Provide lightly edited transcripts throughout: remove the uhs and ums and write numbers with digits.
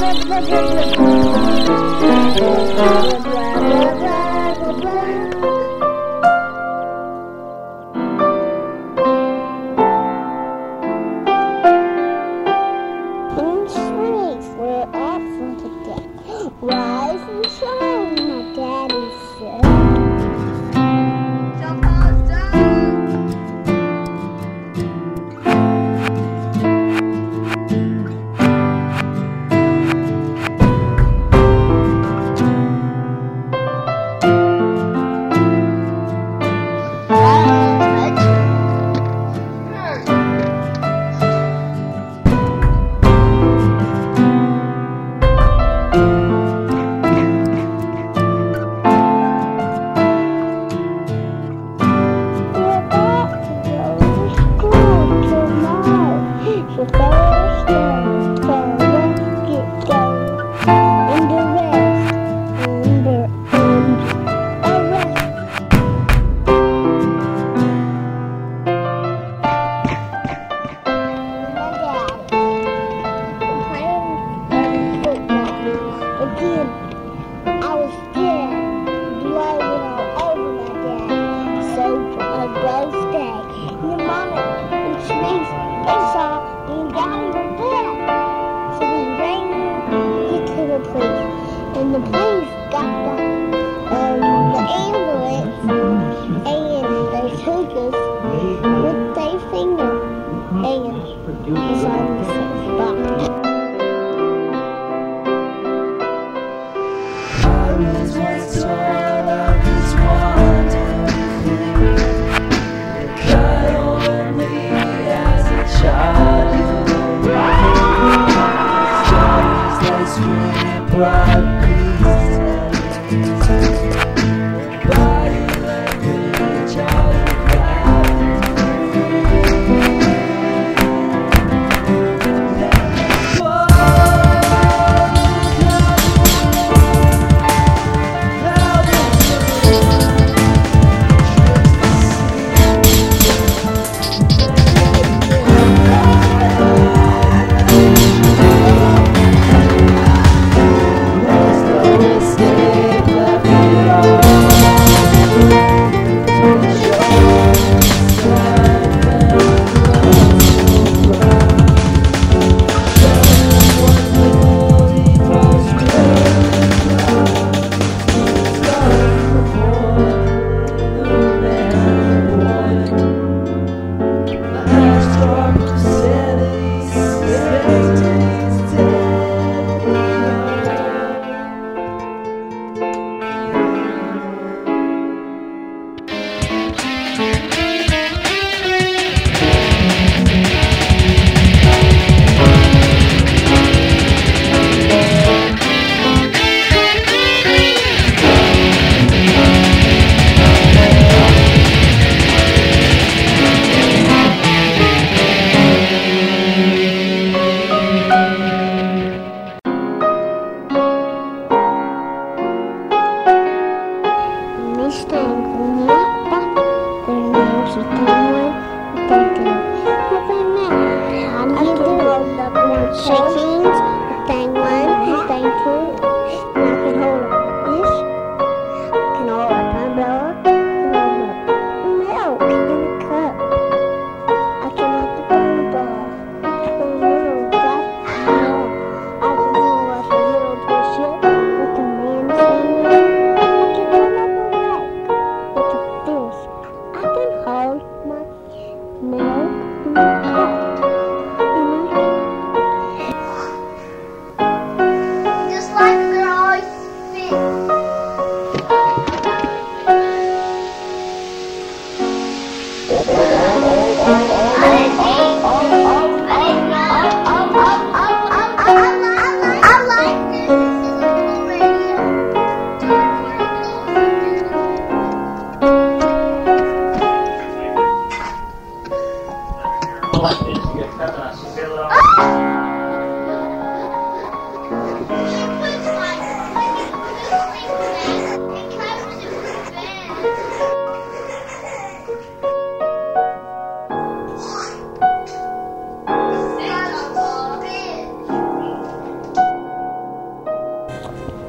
Rise and shine, my daddy said. I was scared, blood all over my dad. So a ghost day. And your mama and Shanice, they saw me and Daddy were dead. So we ran to the police. And the police got the ambulance and they took us with their finger and it's on the spot.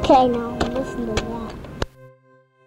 Okay, now listen to that.